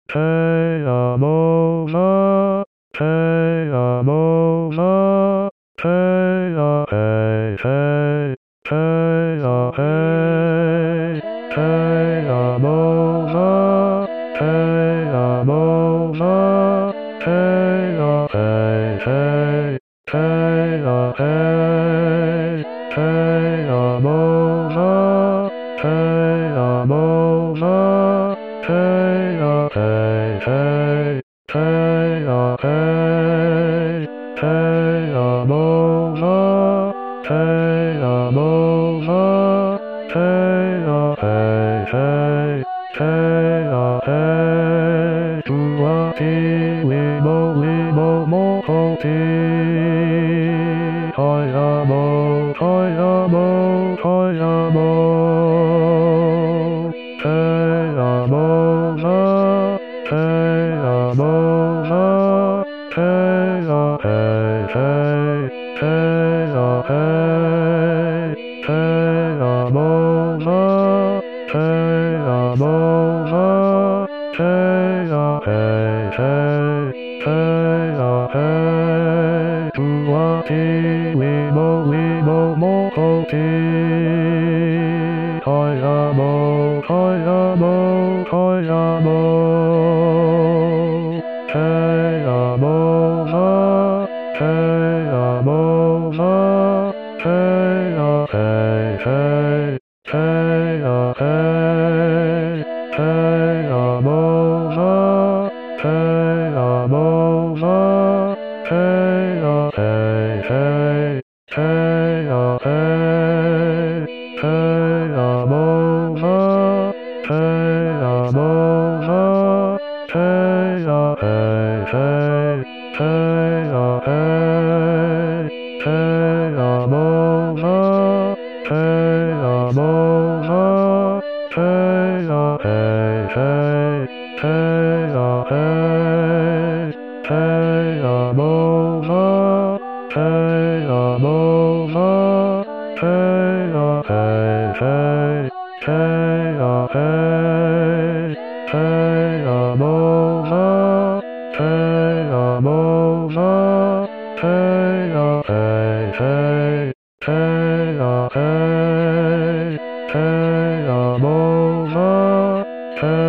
te amo na, te amo na, te a hey, te a hey, te amo na, te amo na, te a hey, te a hey, te amo na, te amo na, te a hey, te a hey, te amo na, te amo na, te a hey, te a hey, tua ti limo mo ho ti, toi amo, te amo na, te amo na, te a hey, te a hey, te amo na, te amo na, te a hey, te a hey, tua ti limo mo ho ti, toi amo, te amo na, te amo na, te a hey, te a hey, te amo na, te amo na, te a hey, te a hey, te amo na, te amo na, te a hey, te a hey, te amo na, te amo na, te a hey, te a hey, te amo na, te amo na, te a hey, te a hey, te amo na, te amo na, te a hey, te a hey, te amo na, te